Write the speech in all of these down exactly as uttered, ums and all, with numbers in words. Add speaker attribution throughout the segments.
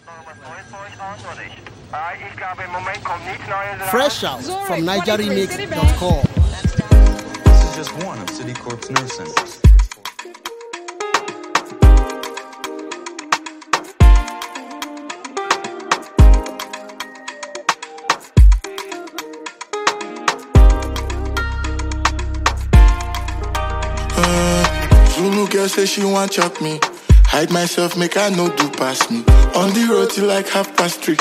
Speaker 1: Fresh out from niger remix dot com.
Speaker 2: This is just one of Citicorp's nerve centers.
Speaker 3: Zulu girl say she want chop me. Hide myself, make I no do pass me. On the road till like half past three.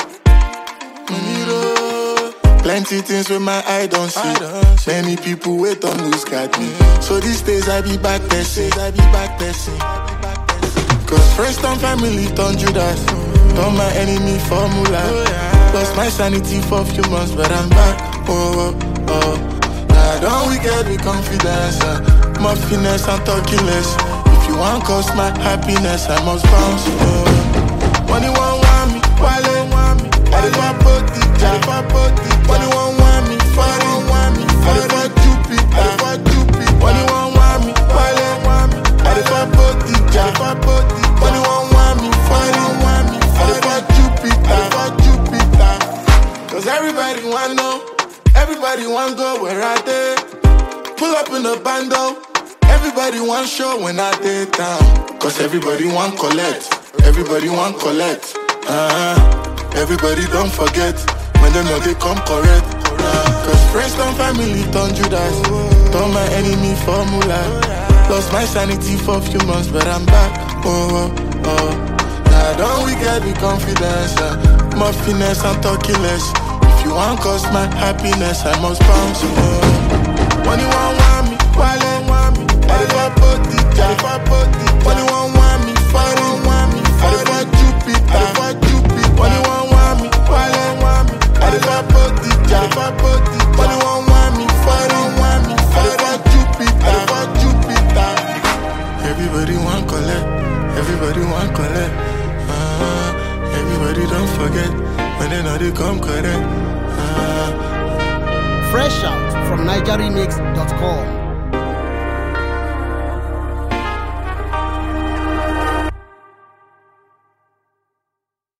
Speaker 3: Mm-hmm. Plenty things with my eye don't see. Don't see. Many people wait on lose guard me. Mm-hmm. So these days I be back person. I be back person. Cause friends turn family turn Judas. Mm-hmm. Turn my enemy formula. Oh, yeah. Lost my sanity for a few months, but I'm back. Oh, oh, oh. Now I don't we get with confidence. Uh. More finesse and talking less. If you want cost my happiness, I must bounce. Oh. Money won't want me, wale want me. I dey for body, I dey for body. Money won't want me, money want me. I dey for Jupi, I dey for Jupi. Money won't want me, wale want me. I dey for body, I dey for body. Money won't want me, money want me. I dey for Jupi, I dey for Jupi. Cause everybody want know, everybody want go where I dey. Pull up in the bando. Everybody want show when I did down. Cause everybody want collect. Everybody want collect. Uh-huh. Everybody don't forget. When they know they come correct. Uh, Cause friends don't family turn Judas. Turn my enemy formula. Lost my sanity for a few months, but I'm back. Oh, oh, oh. Now don't we get the confidence. Uh, more finesse and talking less. If you want cause my happiness, I must bounce. Oh. Money won't want me, wale want me. I dey for body, I dey for body. Money won't want me, money want me. I dey for Jupi, I dey for Jupi. Money won't want me, wale want me. I dey for body, I dey for body. Money won't want me, money want me. I dey for Jupi, I dey for Jupi. Everybody want collect, everybody want collect. Uh, everybody don't forget when they know they come correct. Uh,
Speaker 1: Fresh out from niger remix dot com.